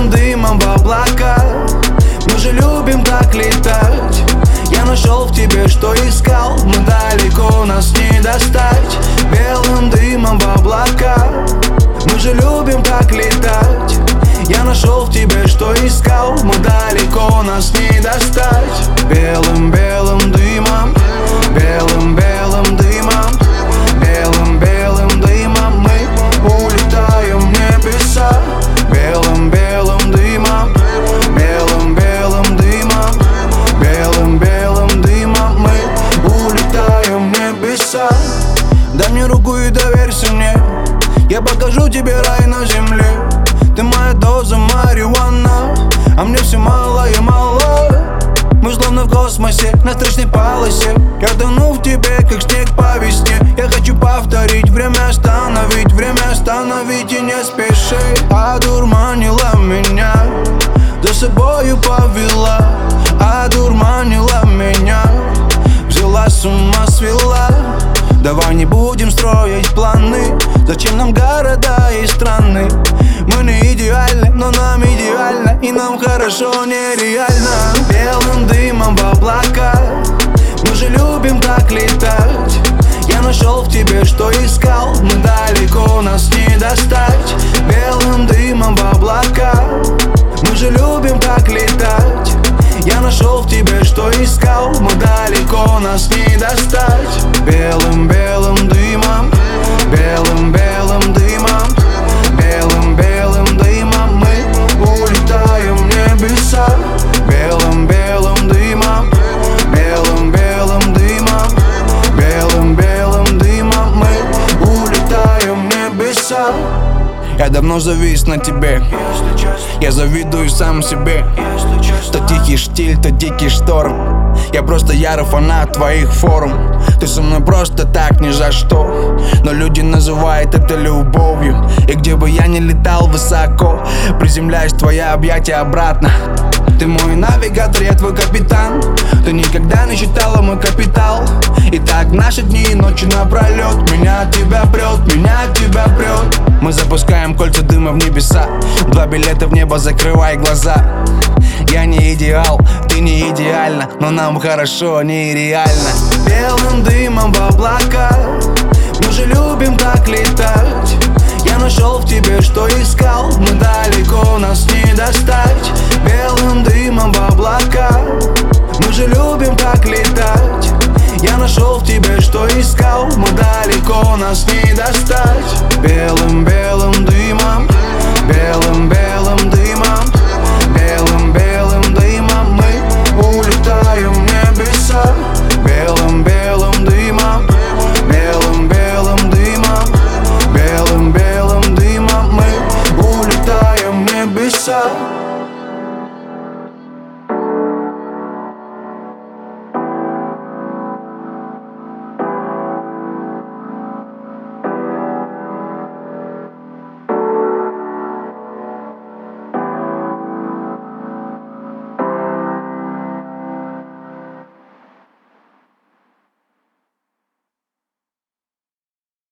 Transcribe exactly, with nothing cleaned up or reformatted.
белым дымом в облака. Мы же любим так летать. Я нашел в тебе, что искал. Мы далеко, нас не достать. Белым дымом в облака. Мы же любим так летать. Я нашел в тебе, что искал. Мы далеко, нас не достать. Белым-белым дымом, белым-белым дымом, белым-белым дымом мы улетаем в небеса. Белым-белым дымом, белым-белым дымом, белым-белым дымом мы улетаем в небеса. Дай мне руку и доверься мне. Я покажу тебе рай на земле. Ты моя доза марихуана, а мне все мало и мало. Мы словно в космосе, на встречной полосе. Я тону в тебе, как снег по весне. Я хочу повторить, время остановить, время остановить и не спеши. Одурманила меня, за собою повела. Одурманила меня, взяла с ума, свела. Давай не будем строить планы. Зачем нам города и страны? Мы не идеальны, но нам идеально. И нам хорошо нереально. Белым дымом в облака. Мы же любим так летать. Я нашел в тебе, что искал. Мы далеко, нас не достать. Белым дымом в облака. Мы же любим так летать. Я нашел в тебе, что искал. Мы далеко, нас не достать. Белым-белым дымом, белым-белым дымом, белым-белым дымом мы улетаем в небеса. Белым-белым дымом, белым-белым дымом, белым-белым дымом мы улетаем в небеса. Я давно завис на тебе, я завидую сам себе. То тихий штиль, то дикий шторм. Я просто ярый фанат твоих форум. Ты со мной просто так, ни за что. Но люди называют это любовью. И где бы я ни летал высоко, приземляюсь в твои объятия обратно. Ты мой навигатор, я твой капитан. Ты никогда не считала мой капитал. И так наши дни и ночи напролет. Меня от тебя прет, меня от тебя прет. Мы запускаем кольца дыма в небеса. Два билета в небо, закрывай глаза. Я не идеал, ты не идеальна, но нам хорошо, нереально. Белым дымом в облака. Мы же любим так летать. Я нашел в тебе, что искал. Мы далеко, нас не достать. Белым дымом в облака. Мы же любим так летать. Я нашел в тебе, что искал. Мы далеко, нас не достать. Белым